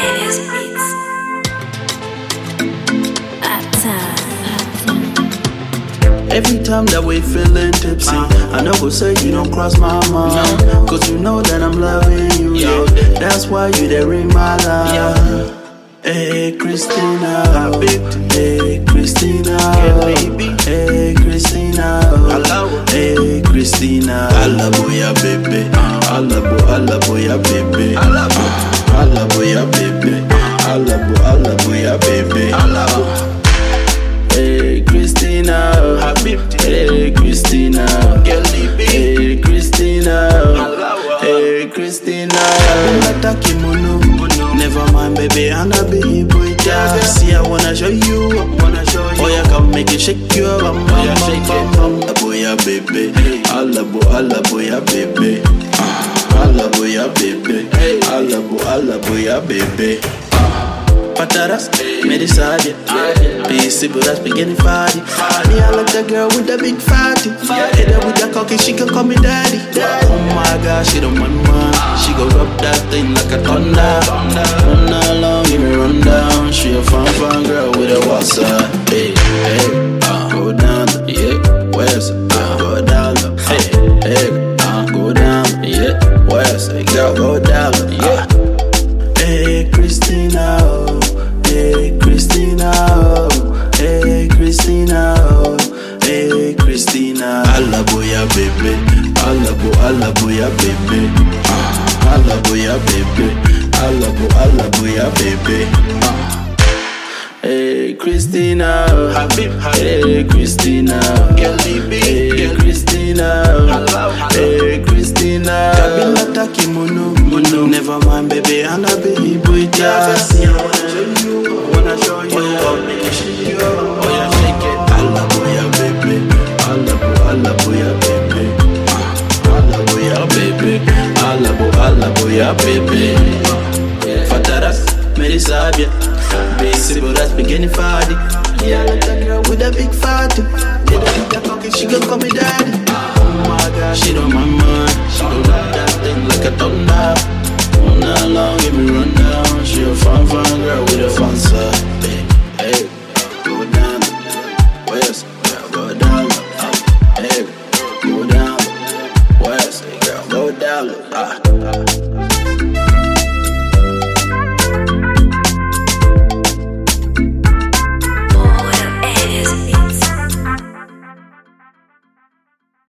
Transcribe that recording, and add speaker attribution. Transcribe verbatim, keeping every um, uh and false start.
Speaker 1: Alias Beats.
Speaker 2: Every time that we feeling tipsy, I know go say you don't cross my mind, cause you know that I'm loving you, yeah. That's why you there in my life. Hey Christina, hey Christina, hey Christina, hey Christina, Alaboya baby, Alabo Alaboya baby, Alaboya baby, Alabo Alaboya baby, Alabo. Hey Christina, hey Christina, hey Christina, hey Christina. Never mind, baby, I'm not be boy. See, I wanna show you, I wanna show you. Oh, yeah, come make it shake you, bam bam bam bam. Alaboya baby, alabo alaboya baby, alaboya baby, alabo alaboya baby. Pataras, me decide, busy, but that's beginning party. Me, I like that girl with the big fatty. Hit her with that cocky, she can call me daddy. Oh my God, she don't mind mine. She go rub that thing like a thunder. Run along, give me run down. She a fun, fun girl with a what's up. Hey, hey, uh, go down, yeah, west, uh, go down, hey, hey, uh, go down, yeah, west, girl, go down, yeah. Hey Christina, oh, hey Christina, oh, hey Christina, oh, hey Christina. Alaboya baby, alabo alaboya baby, alaboya baby, alabo alaboya baby. Hey Christina, hey Christina, hey Christina, hey Christina. Kabila kimono, never mind baby, I'm not baby boy. See, I wanna show you, I wanna show you, oh, make it shake you, oh yeah, shake it. Alaboya baby, alabo alaboya baby, alaboya baby, alabo alaboya baby. Fataras, merisabia. Basic, but that's beginning party. Yeah, I like that girl with that big fatty. Yeah, that that cocky, she gon' call me daddy. Oh my God, she don't mind mine. She gon' ride that thing like a thunder. Run along, give me run down. She a fun, fun girl with a fun side. Hey, hey, go down, west, girl, go down. Hey, go down, west, girl, go down. Ah.